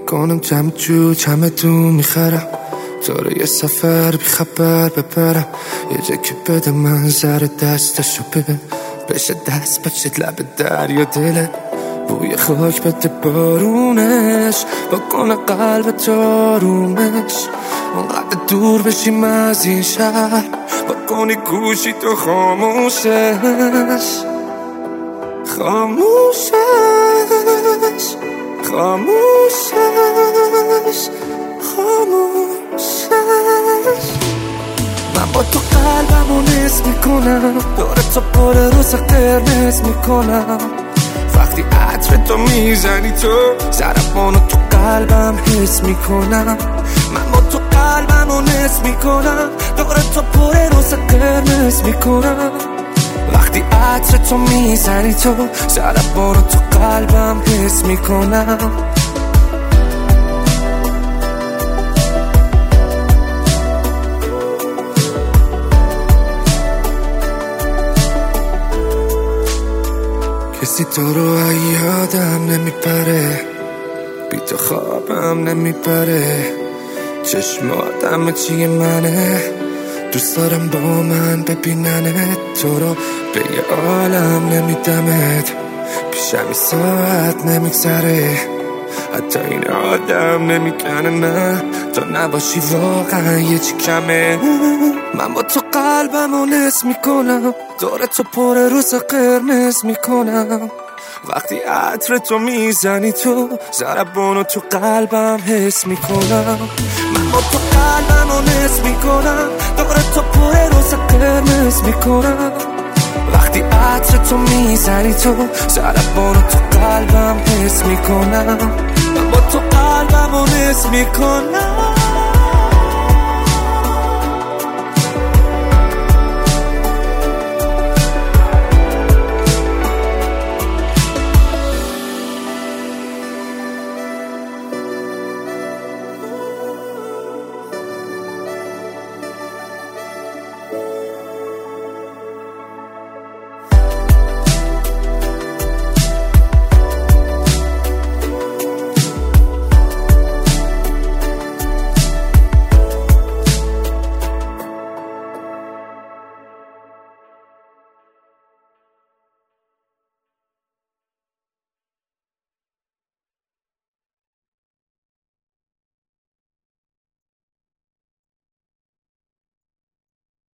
میکنم جمع جو چمدون میخرم تو رو یه سفر بی خبر بپرم یه جا که بده منظر دستشو ببین بشه دست بشه لب دریا دلت بوی خاک بده بارونش بکنه قلب تارومش اونقدر دور بشیم از این شهر بکنی گوشی تو خاموشش خاموشش خاموشش خاموشش من با تو قلبمو نصف میکنم داره تا پر روز قرمز میکنم وقتی عطر تو میزنی تو ضربانو تو قلبم حس میکنم من با تو قلبمو نصف میکنم داره تا پر روز قرمز میکنم وقتی عطر تو میزنی تو ضربانو تو قلبم حس میکنم کسی تو رو یادم نمیپره بی تو خوابم نمیبره چشماتم چیه منه دوست دارم با من ببیننت تو رو به یه عالم نمیدمت پیشمی ساعت نمیگذره حتی این آدم نمیکنه نه تو نباشی واقعا یه چی کمه من با تو قلبمو نصف میکنم داره تو پر روز قرمز میکنم وقتی عطر تو میزنی تو ضربانو تو قلبم حس میکنم من با تو قلبمو نصف میکنم داره تو پر روز قرمز میکنم وقتی عطر تو میزنی تو ضربانو تو قلبم حس میکنم من با تو قلبمو نصف میکنم